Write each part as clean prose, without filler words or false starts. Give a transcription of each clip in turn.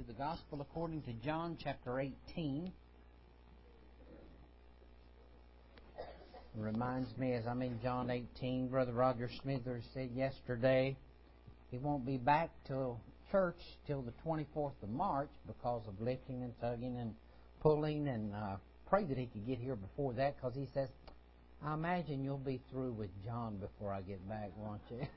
the Gospel according to John chapter 18. It reminds me, as I'm in John 18, Brother Roger Smithers said yesterday he won't be back till church till the 24th of March because of lifting and tugging and pulling, and pray that he could get here before that, because he says, I imagine you'll be through with John before I get back, won't you?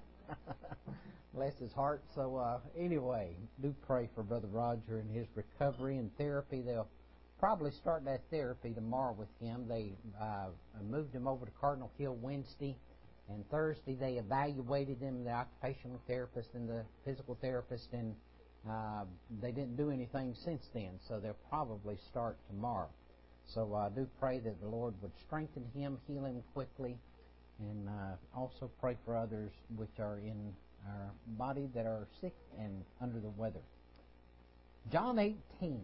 Bless his heart. So anyway, do pray for Brother Roger and his recovery and therapy. They'll probably start that therapy tomorrow with him. They moved him over to Cardinal Hill Wednesday, and Thursday they evaluated him, the occupational therapist and the physical therapist, and they didn't do anything since then, so they'll probably start tomorrow. So I do pray that the Lord would strengthen him, heal him quickly, and also pray for others which are in our body that are sick and under the weather. John 18,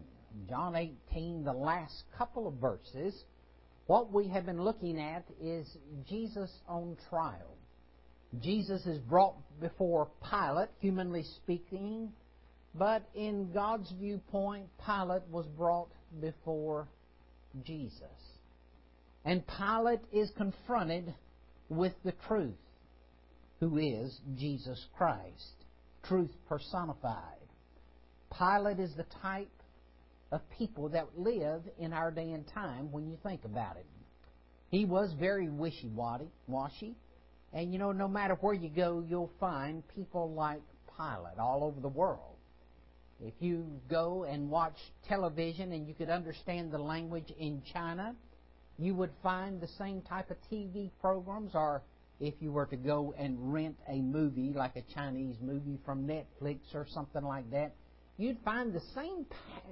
the last couple of verses, what we have been looking at is Jesus on trial. Jesus is brought before Pilate, humanly speaking, but in God's viewpoint, Pilate was brought before Jesus. And Pilate is confronted with the truth, who is Jesus Christ, truth personified. Pilate is the type of people that live in our day and time when you think about it. He was very wishy-washy, and no matter where you go, you'll find people like Pilate all over the world. If you go and watch television and you could understand the language in China, you would find the same type of TV programs, or if you were to go and rent a movie, like a Chinese movie from Netflix or something like that, you'd find the same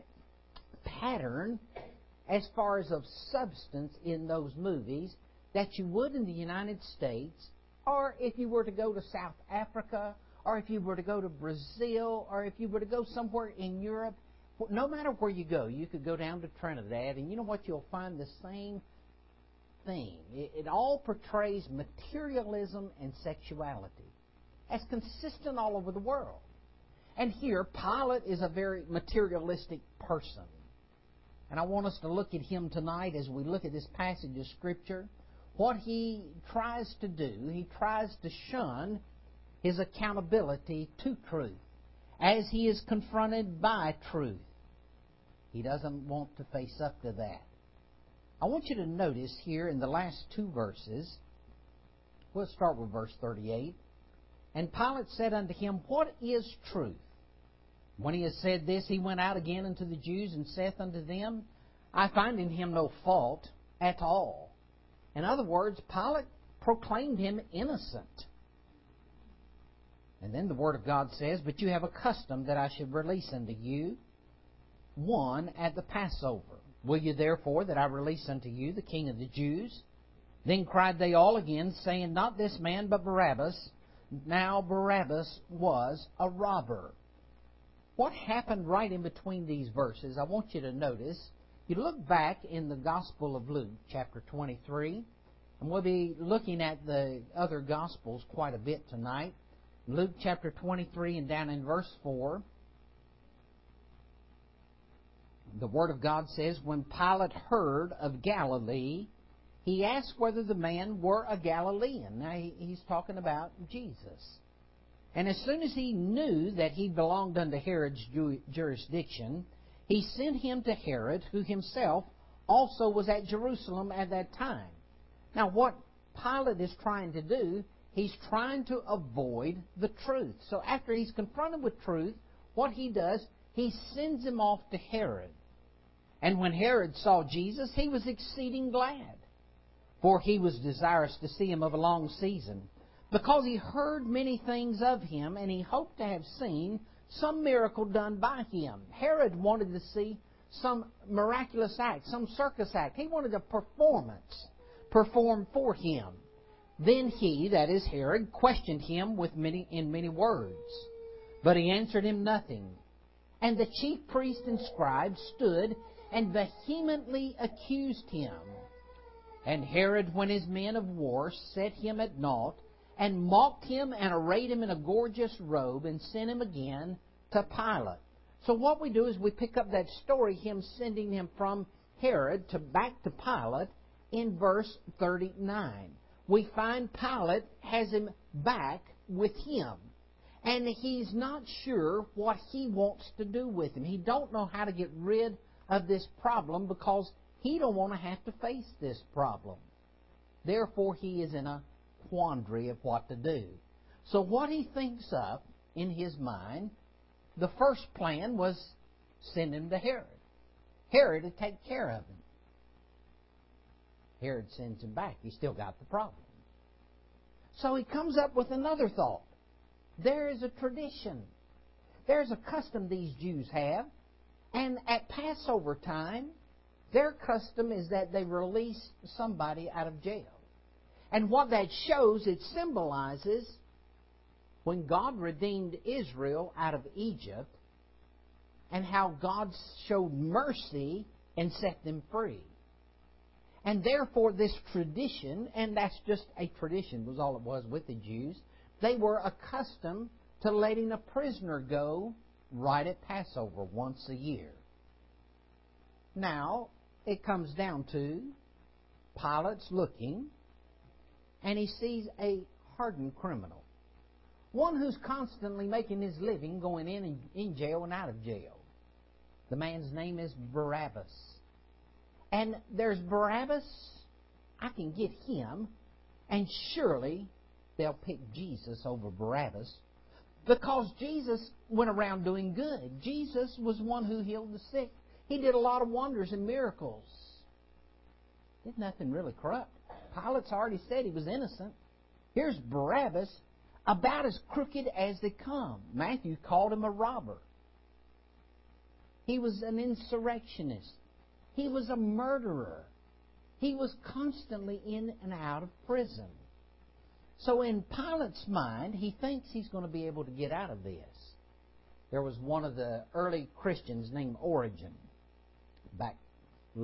pattern as far as of substance in those movies that you would in the United States, or if you were to go to South Africa, or if you were to go to Brazil, or if you were to go somewhere in Europe. No matter where you go, you could go down to Trinidad, and you know what? You'll find the same thing. It all portrays materialism and sexuality as consistent all over the world. And here, Pilate is a very materialistic person. And I want us to look at him tonight as we look at this passage of Scripture. What he tries to do, he tries to shun his accountability to truth as he is confronted by truth. He doesn't want to face up to that. I want you to notice here in the last two verses, we'll start with verse 38. And Pilate said unto him, What is truth? When he had said this, he went out again unto the Jews, and saith unto them, I find in him no fault at all. In other words, Pilate proclaimed him innocent. And then the Word of God says, But you have a custom that I should release unto you one at the Passover. Will you therefore that I release unto you the King of the Jews? Then cried they all again, saying, Not this man, but Barabbas. Now Barabbas was a robber. What happened right in between these verses, I want you to notice. You look back in the Gospel of Luke, chapter 23, and we'll be looking at the other Gospels quite a bit tonight. Luke chapter 23 and down in verse 4, the Word of God says, When Pilate heard of Galilee, he asked whether the man were a Galilean. Now, he's talking about Jesus. And as soon as he knew that he belonged unto Herod's jurisdiction, he sent him to Herod, who himself also was at Jerusalem at that time. Now, what Pilate is trying to do, he's trying to avoid the truth. So after he's confronted with truth, what he does, he sends him off to Herod. And when Herod saw Jesus, he was exceeding glad, for he was desirous to see him of a long season, because he heard many things of him, and he hoped to have seen some miracle done by him. Herod wanted to see some miraculous act, some circus act. He wanted a performance performed for him. Then he, that is Herod, questioned him in many words, but he answered him nothing. And the chief priests and scribes stood and vehemently accused him. And Herod, when his men of war set him at naught, and mocked him and arrayed him in a gorgeous robe, and sent him again to Pilate. So what we do is we pick up that story, him sending him from Herod back to Pilate, in verse 39. We find Pilate has him back with him. And he's not sure what he wants to do with him. He don't know how to get rid of this problem because he don't want to have to face this problem. Therefore, he is in a quandary of what to do. So what he thinks up in his mind, the first plan was send him to Herod. Herod would take care of him. Herod sends him back. He still got the problem. So he comes up with another thought. There is a tradition. There's a custom these Jews have. And at Passover time, their custom is that they release somebody out of jail. And what that shows, it symbolizes when God redeemed Israel out of Egypt and how God showed mercy and set them free. And therefore this tradition, and that's just a tradition was all it was with the Jews, they were accustomed to letting a prisoner go right at Passover once a year. Now, it comes down to Pilate's looking, and he sees a hardened criminal. One who's constantly making his living going in jail and out of jail. The man's name is Barabbas. And there's Barabbas, I can get him, and surely they'll pick Jesus over Barabbas because Jesus went around doing good. Jesus was one who healed the sick. He did a lot of wonders and miracles. Did nothing really corrupt. Pilate's already said he was innocent. Here's Barabbas, about as crooked as they come. Matthew called him a robber. He was an insurrectionist. He was a murderer. He was constantly in and out of prison. So in Pilate's mind, he thinks he's going to be able to get out of this. There was one of the early Christians named Origen, back in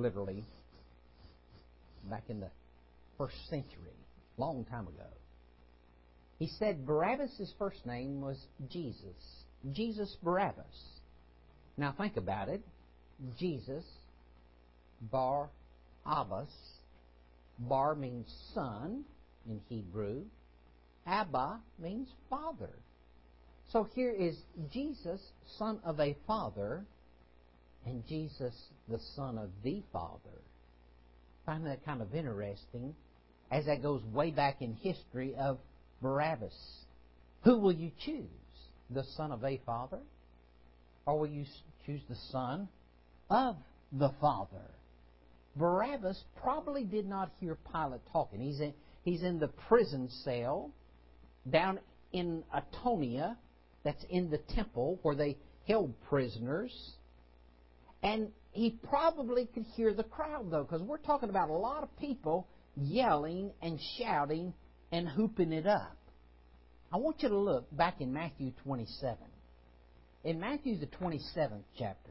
the first century, long time ago. He said Barabbas' first name was Jesus. Jesus Barabbas. Now think about it. Jesus, Bar Abbas. Bar means son in Hebrew. Abba means father. So here is Jesus, son of a father, and Jesus, the son of the Father. I find that kind of interesting as that goes way back in history of Barabbas. Who will you choose? The son of a father? Or will you choose the son of the Father? Barabbas probably did not hear Pilate talking. He's in the prison cell down in Antonia, that's in the temple where they held prisoners. And he probably could hear the crowd, though, because we're talking about a lot of people yelling and shouting and hooping it up. I want you to look back in Matthew 27. In Matthew, the 27th chapter.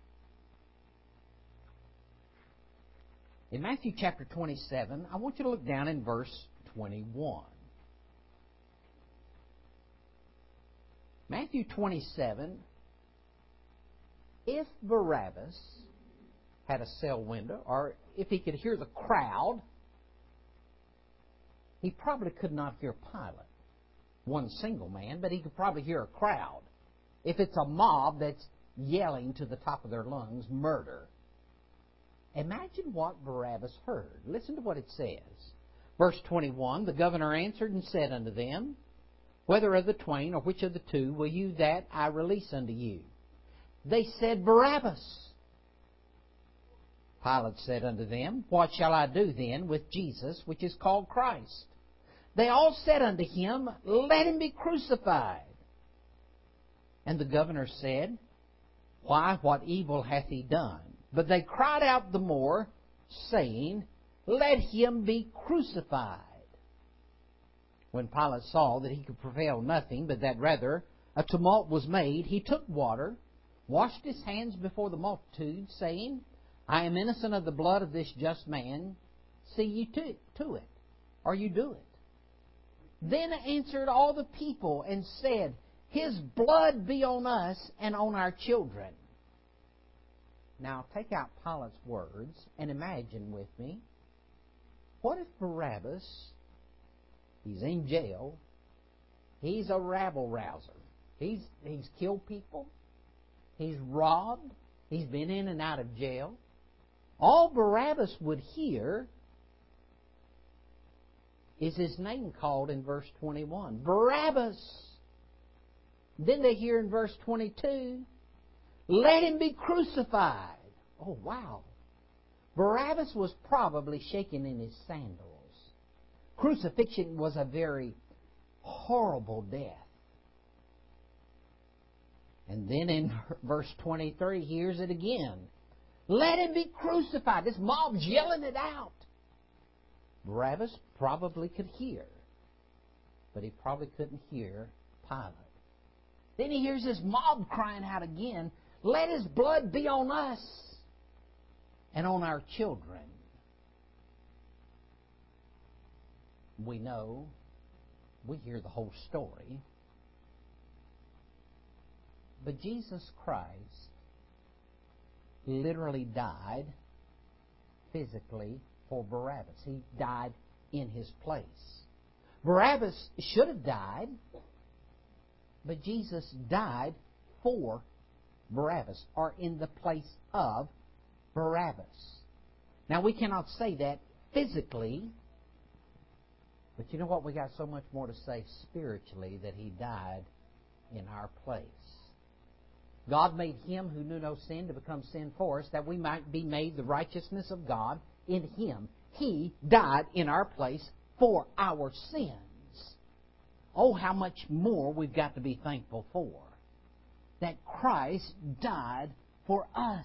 In Matthew chapter 27, I want you to look down in verse 21. Matthew 27, if Barabbas had a cell window, or if he could hear the crowd, he probably could not hear Pilate, one single man, but he could probably hear a crowd. If it's a mob that's yelling to the top of their lungs, murder. Imagine what Barabbas heard. Listen to what it says. Verse 21, the governor answered and said unto them, whether of the twain, or which of the two, will you that I release unto you? They said, Barabbas. Pilate said unto them, what shall I do then with Jesus, which is called Christ? They all said unto him, let him be crucified. And the governor said, why, what evil hath he done? But they cried out the more, saying, let him be crucified. When Pilate saw that he could prevail nothing, but that rather a tumult was made, he took water, washed his hands before the multitude, saying, I am innocent of the blood of this just man. See ye to it, or you do it. Then answered all the people and said, His blood be on us and on our children. Now, take out Pilate's words and imagine with me, what if Barabbas, he's in jail, he's a rabble-rouser, he's killed people, he's robbed, he's been in and out of jail. All Barabbas would hear is his name called in verse 21. Barabbas! Then they hear in verse 22, let him be crucified. Oh, wow. Barabbas was probably shaking in his sandals. Crucifixion was a very horrible death. And then in verse 23, hears it again. Let him be crucified. This mob's yelling it out. Barabbas probably could hear, but he probably couldn't hear Pilate. Then he hears this mob crying out again, let his blood be on us and on our children. We know, we hear the whole story, but Jesus Christ literally died physically for Barabbas. He died in his place. Barabbas should have died, but Jesus died for Barabbas, or in the place of Barabbas. Now, we cannot say that physically, but you know what? We got so much more to say spiritually, that He died in our place. God made Him who knew no sin to become sin for us, that we might be made the righteousness of God in Him. He died in our place for our sins. Oh, how much more we've got to be thankful for. That Christ died for us.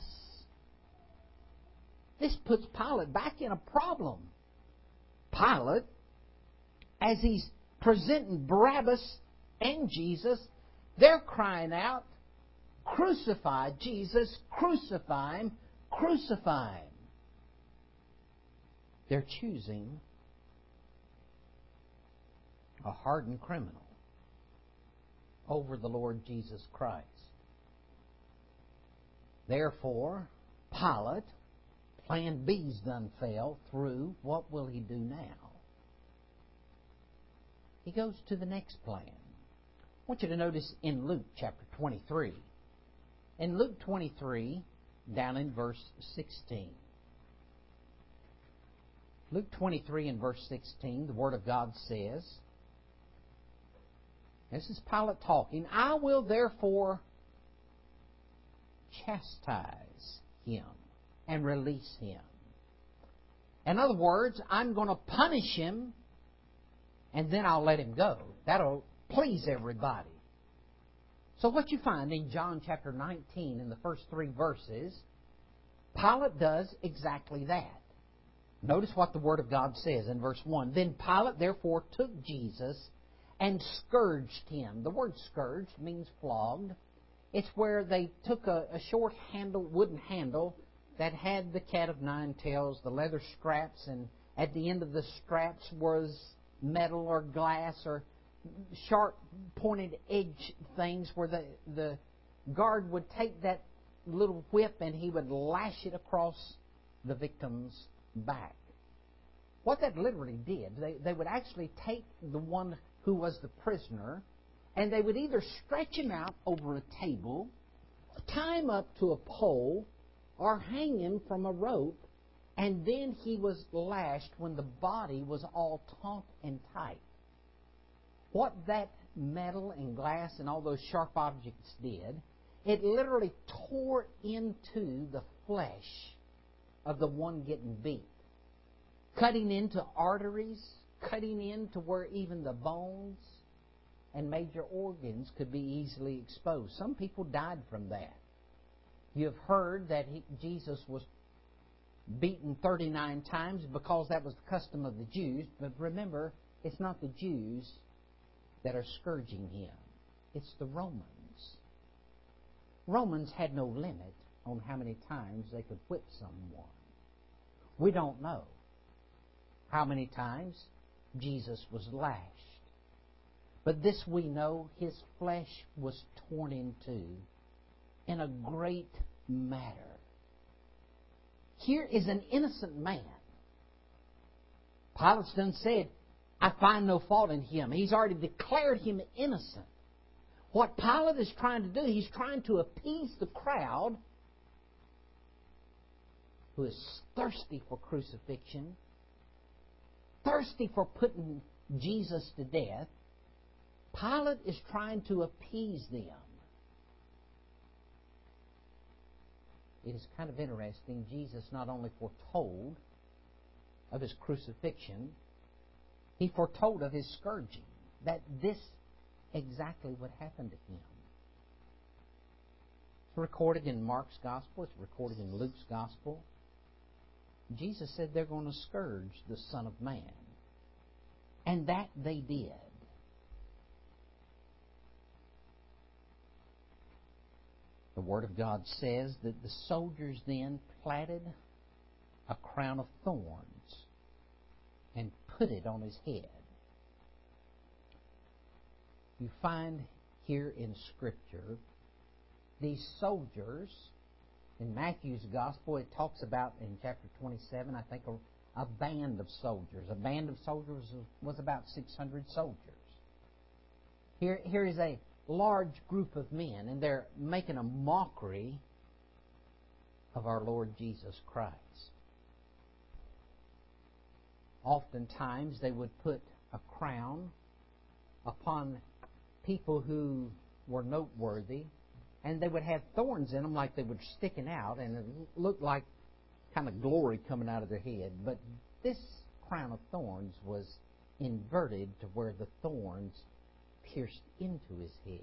This puts Pilate back in a problem. Pilate, as he's presenting Barabbas and Jesus, they're crying out, crucify Jesus, crucify Him, crucify Him. They're choosing a hardened criminal over the Lord Jesus Christ. Therefore, Pilate, plan B's done fell through. What will he do now? He goes to the next plan. I want you to notice in Luke chapter 23. In Luke 23, down in verse 16. Luke 23 and verse 16, the Word of God says, this is Pilate talking, I will therefore chastise him and release him. In other words, I'm going to punish him and then I'll let him go. That'll please everybody. So what you find in John chapter 19 in the first 3 verses, Pilate does exactly that. Notice what the Word of God says in verse 1. Then Pilate therefore took Jesus and scourged him. The word scourged means flogged. It's where they took a short wooden handle that had the cat of nine tails, the leather straps, and at the end of the straps was metal or glass or sharp pointed edge things where the guard would take that little whip and he would lash it across the victim's back. What that literally did, they would actually take the one who was the prisoner and they would either stretch him out over a table, tie him up to a pole, or hang him from a rope, and then he was lashed when the body was all taut and tight. What that metal and glass and all those sharp objects did, it literally tore into the flesh of the one getting beat, cutting into arteries, cutting into where even the bones and major organs could be easily exposed. Some people died from that. You have heard that Jesus was beaten 39 times because that was the custom of the Jews. But remember, it's not the Jews that are scourging him. It's the Romans. Romans had no limit on how many times they could whip someone. We don't know how many times Jesus was lashed. But this we know, His flesh was torn in two in a great matter. Here is an innocent man. Pilate's done said, I find no fault in him. He's already declared him innocent. What Pilate is trying to do, he's trying to appease the crowd who is thirsty for crucifixion, thirsty for putting Jesus to death. Pilate is trying to appease them. It is kind of interesting. Jesus not only foretold of His crucifixion, He foretold of His scourging, that this exactly would happen to Him. It's recorded in Mark's Gospel. It's recorded in Luke's Gospel. Jesus said they're going to scourge the Son of Man. And that they did. The Word of God says that the soldiers then platted a crown of thorns and put it on His head. You find here in Scripture these soldiers. In Matthew's Gospel, it talks about, in chapter 27, I think, a band of soldiers. A band of soldiers was about 600 soldiers. Here is a large group of men, and they're making a mockery of our Lord Jesus Christ. Oftentimes, they would put a crown upon people who were noteworthy, and they would have thorns in them like they were sticking out, and it looked like kind of glory coming out of their head. But this crown of thorns was inverted to where the thorns pierced into His head.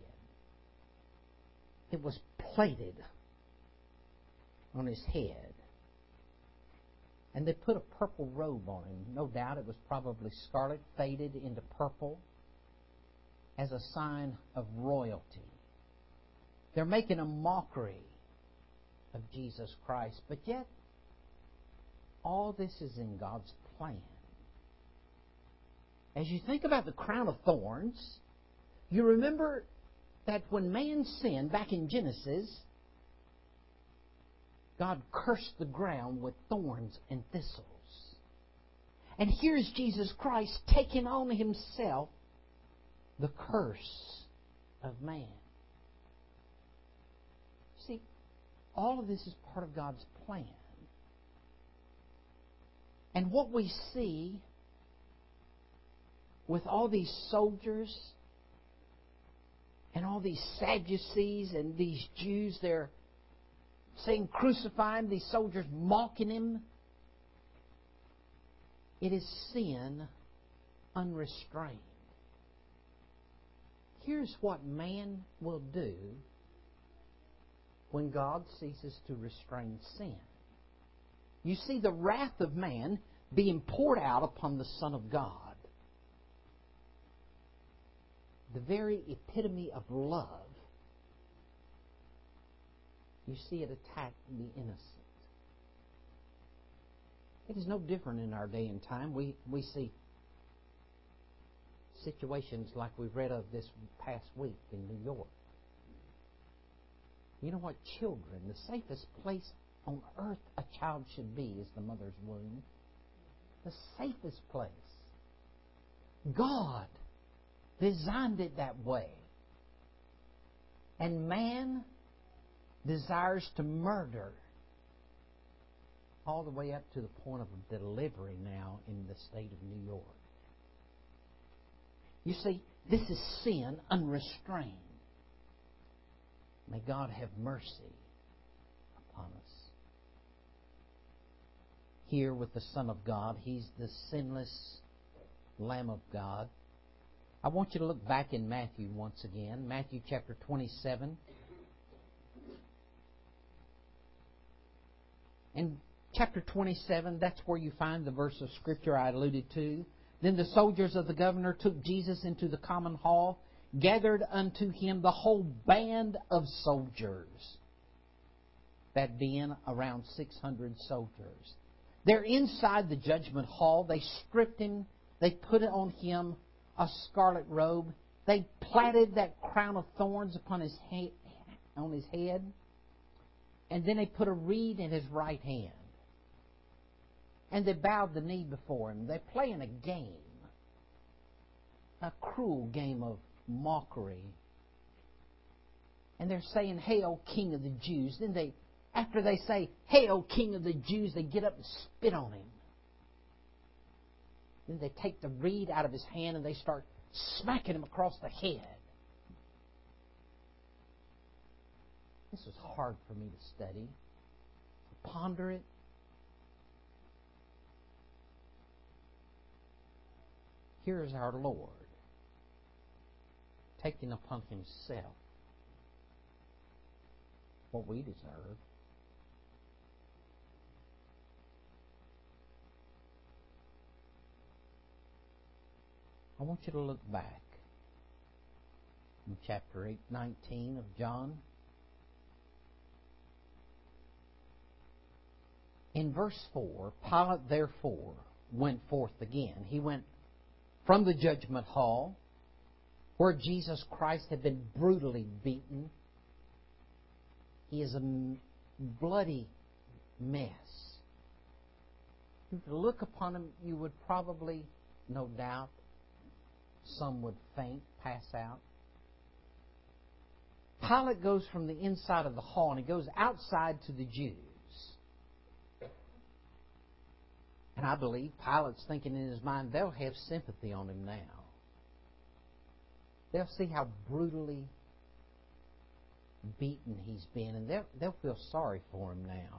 It was plated on His head. And they put a purple robe on Him. No doubt it was probably scarlet, faded into purple, as a sign of royalty. They're making a mockery of Jesus Christ. But yet, all this is in God's plan. As you think about the crown of thorns, you remember that when man sinned back in Genesis, God cursed the ground with thorns and thistles. And here's Jesus Christ taking on Himself the curse of man. See, all of this is part of God's plan. And what we see with all these soldiers and all these Sadducees and these Jews, they're saying crucify Him, these soldiers mocking Him. It is sin unrestrained. Here's what man will do when God ceases to restrain sin. You see the wrath of man being poured out upon the Son of God. The very epitome of love. You see it attack the innocent. It is no different in our day and time. We see situations like we've read of this past week in New York. You know what? Children, the safest place on earth a child should be is the mother's womb. The safest place. God designed it that way. And man desires to murder all the way up to the point of delivery now in the state of New York. You see, this is sin unrestrained. May God have mercy upon us. Here with the Son of God, He's the sinless Lamb of God. I want you to look back in Matthew once again. Matthew chapter 27. In chapter 27, that's where you find the verse of Scripture I alluded to. Then the soldiers of the governor took Jesus into the common hall, gathered unto Him the whole band of soldiers, that being around 600 soldiers. They're inside the judgment hall. They stripped Him. They put on Him a scarlet robe, They platted that crown of thorns upon his head, and then they put a reed in his right hand. And they bowed the knee before him. They're playing a game, a cruel game of mockery. And they're saying, "Hail, King of the Jews." Then after they say, "Hail, King of the Jews," they get up and spit on him. Then they take the reed out of his hand and they start smacking him across the head. This was hard for me to study, to ponder it. Here is our Lord taking upon Himself what we deserve. I want you to look back in chapter 19 of John. In verse 4, Pilate therefore went forth again. He went from the judgment hall where Jesus Christ had been brutally beaten. He is a bloody mess. If you look upon him, you would probably, no doubt, some would faint, pass out. Pilate goes from the inside of the hall and he goes outside to the Jews. And I believe Pilate's thinking in his mind, they'll have sympathy on him now. They'll see how brutally beaten he's been, and they'll feel sorry for him now.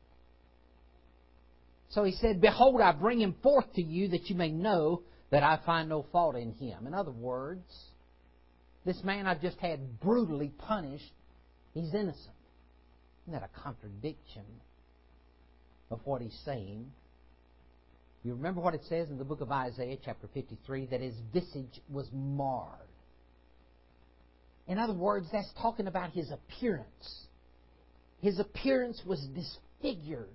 So he said, "Behold, I bring him forth to you that you may know that I find no fault in him." In other words, this man I've just had brutally punished, he's innocent. Isn't that a contradiction of what he's saying? You remember what it says in the book of Isaiah, chapter 53, that his visage was marred. In other words, that's talking about his appearance. His appearance was disfigured.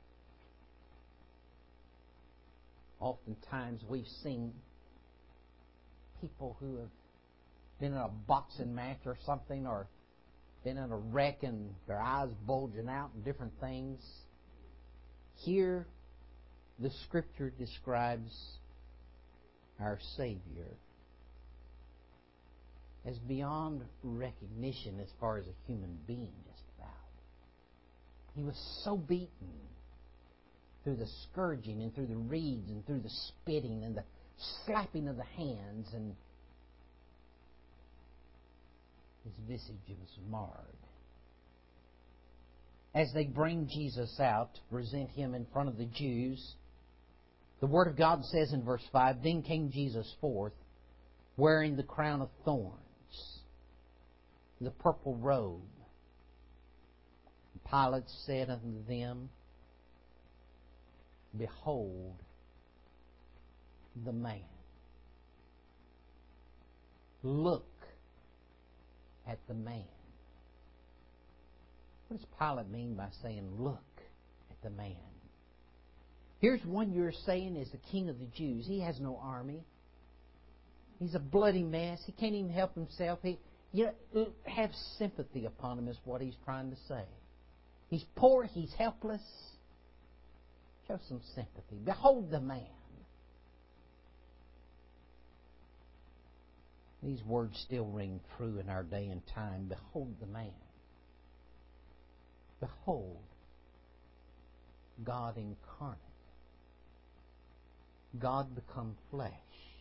Oftentimes we've seen people who have been in a boxing match or something, or been in a wreck and their eyes bulging out and different things. Here, the Scripture describes our Savior as beyond recognition as far as a human being, just about. He was so beaten through the scourging and through the reeds and through the spitting and the slapping of the hands, and his visage was marred. As they bring Jesus out to present Him in front of the Jews, the Word of God says in verse 5, "Then came Jesus forth, wearing the crown of thorns, the purple robe. And Pilate said unto them, Behold the man. Look at the man." What does Pilate mean by saying, "Look at the man"? Here's one you're saying is the King of the Jews. He has no army. He's a bloody mess. He can't even help himself. Have sympathy upon him is what he's trying to say. He's poor. He's helpless. Show some sympathy. Behold the man. These words still ring true in our day and time. Behold the man. Behold God incarnate. God become flesh.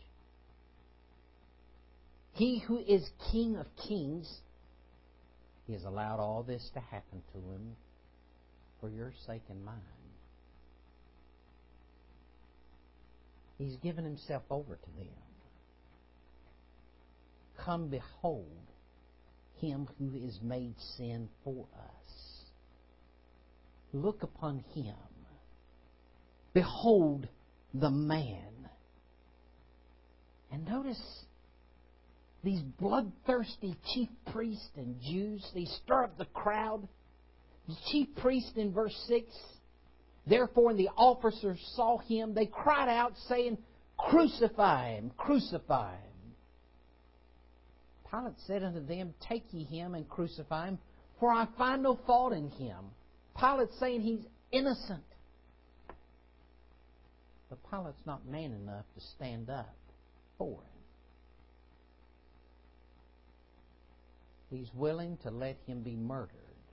He who is King of kings, He has allowed all this to happen to Him for your sake and mine. He's given Himself over to them. Come, behold Him who is made sin for us. Look upon Him. Behold the man. And notice these bloodthirsty chief priests and Jews, they stir up the crowd. The chief priest in verse 6, "Therefore when the officers saw Him, they cried out, saying, Crucify Him, crucify Him." Pilate said unto them, Take ye him and crucify him, for I find no fault in him. Pilate's saying he's innocent. But Pilate's not man enough to stand up for him. He's willing to let him be murdered.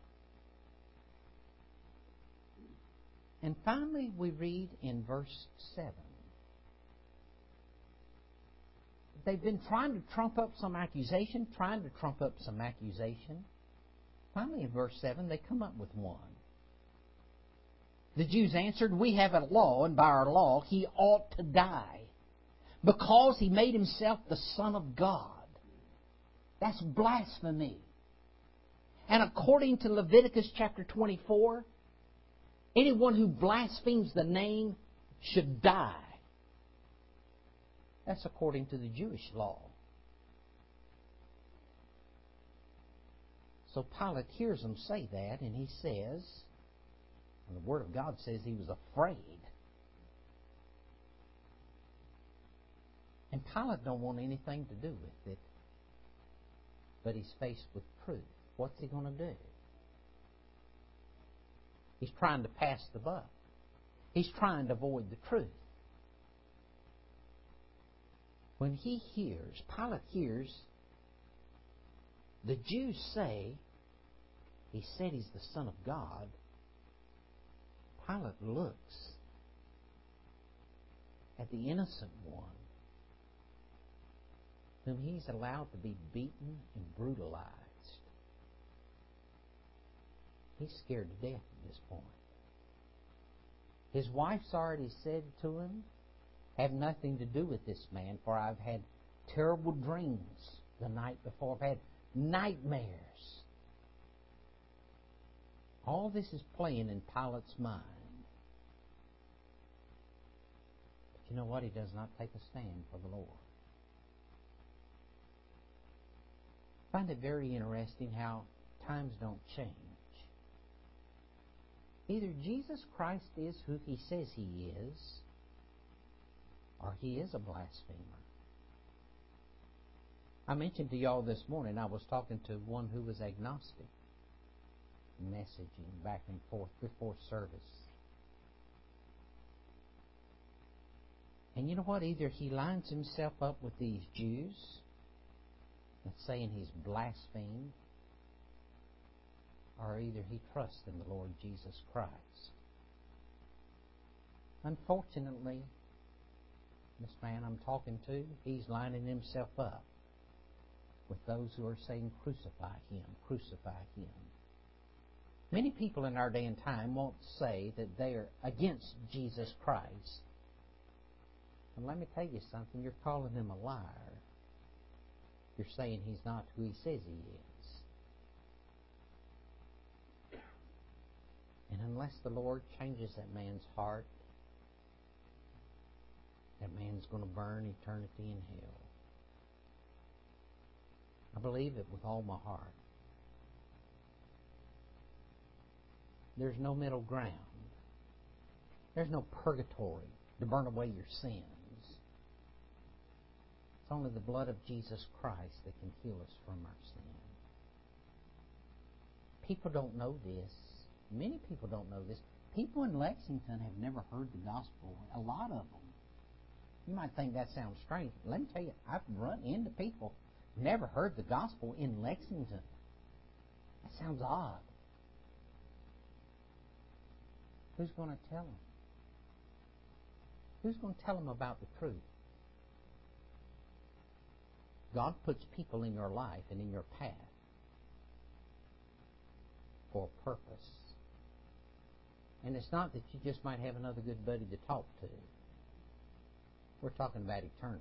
And finally, we read in verse 7. They've been trying to trump up some accusation. Finally, in verse 7, they come up with one. The Jews answered, We have a law, and by our law he ought to die, because he made himself the Son of God. That's blasphemy. And according to Leviticus chapter 24, anyone who blasphemes the name should die. That's according to the Jewish law. So Pilate hears them say that, and he says, and the Word of God says he was afraid. And Pilate don't want anything to do with it. But he's faced with truth. What's he going to do? He's trying to pass the buck. He's trying to avoid the truth. When Pilate hears the Jews say he said he's the Son of God, Pilate looks at the innocent one whom he's allowed to be beaten and brutalized. He's scared to death at this point. His wife's already said to him, Have nothing to do with this man, for I've had terrible dreams the night before. I've had nightmares. All this is playing in Pilate's mind. But you know what? He does not take a stand for the Lord. I find it very interesting how times don't change. Either Jesus Christ is who he says he is, or he is a blasphemer. I mentioned to y'all this morning, I was talking to one who was agnostic, messaging back and forth before service. And you know what? Either he lines himself up with these Jews that's saying he's blasphemed, or either he trusts in the Lord Jesus Christ. Unfortunately, this man I'm talking to, he's lining himself up with those who are saying, Crucify him, crucify him. Many people in our day and time won't say that they are against Jesus Christ. And let me tell you something, you're calling him a liar. You're saying he's not who he says he is. And unless the Lord changes that man's heart, that man's going to burn eternity in hell. I believe it with all my heart. There's no middle ground. There's no purgatory to burn away your sins. It's only the blood of Jesus Christ that can heal us from our sin. People don't know this. Many people don't know this. People in Lexington have never heard the gospel. A lot of them. You might think that sounds strange. Let me tell you, I've run into people who never heard the gospel in Lexington. That sounds odd. Who's going to tell them? Who's going to tell them about the truth? God puts people in your life and in your path for a purpose. And it's not that you just might have another good buddy to talk to. We're talking about eternity.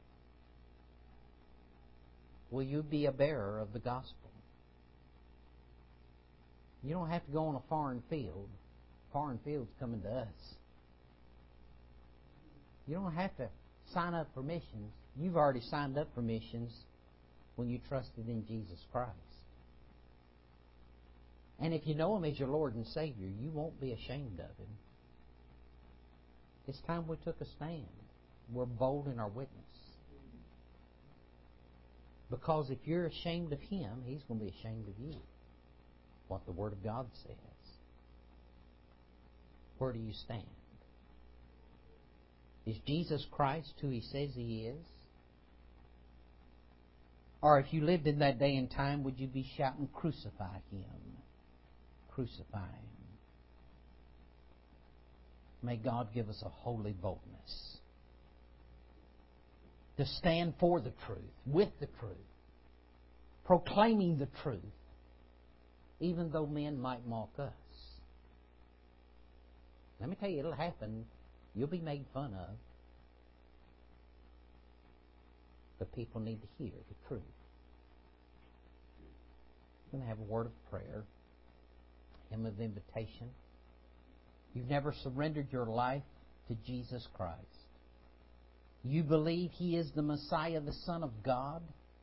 Will you be a bearer of the gospel? You don't have to go on a foreign field. Foreign field's coming to us. You don't have to sign up for missions. You've already signed up for missions when you trusted in Jesus Christ. And if you know Him as your Lord and Savior, you won't be ashamed of Him. It's time we took a stand. We're bold in our witness. Because if you're ashamed of Him, He's going to be ashamed of you. What the Word of God says. Where do you stand? Is Jesus Christ who He says He is? Or if you lived in that day and time, would you be shouting, "Crucify Him. Crucify Him"? May God give us a holy boldness to stand for the truth, with the truth, proclaiming the truth, even though men might mock us. Let me tell you, it'll happen. You'll be made fun of. But people need to hear the truth. I'm going to have a word of prayer, hymn of invitation. You've never surrendered your life to Jesus Christ. You believe He is the Messiah, the Son of God.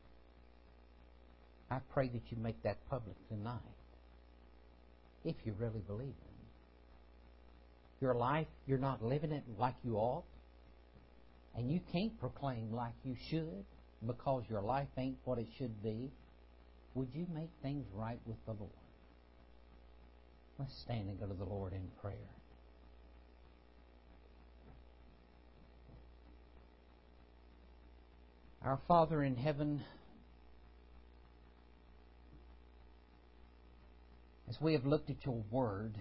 I pray that you make that public tonight. If you really believe it. Your life, you're not living it like you ought. And you can't proclaim like you should because your life ain't what it should be. Would you make things right with the Lord? Let's stand and go to the Lord in prayer. Our Father in heaven, as we have looked at your Word,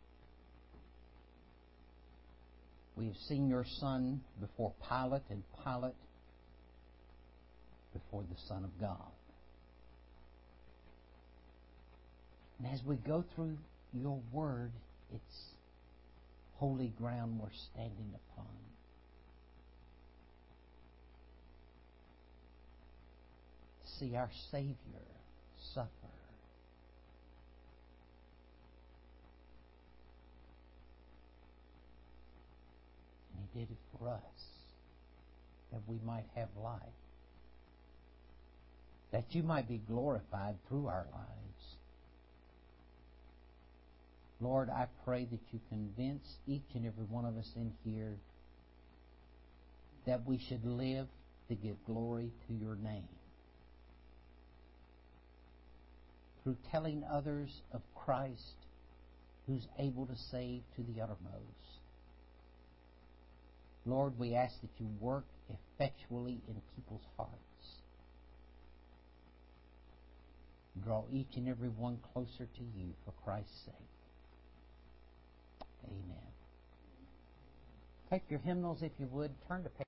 we have seen your Son before Pilate, and Pilate before the Son of God. And as we go through your Word, it's holy ground we're standing upon. See our Savior suffer. And He did it for us, that we might have life, that you might be glorified through our lives. Lord, I pray that you convince each and every one of us in here that we should live to give glory to your name. Through telling others of Christ who's able to save to the uttermost. Lord, we ask that you work effectually in people's hearts. Draw each and every one closer to you for Christ's sake. Amen. Take your hymnals, if you would. Turn to page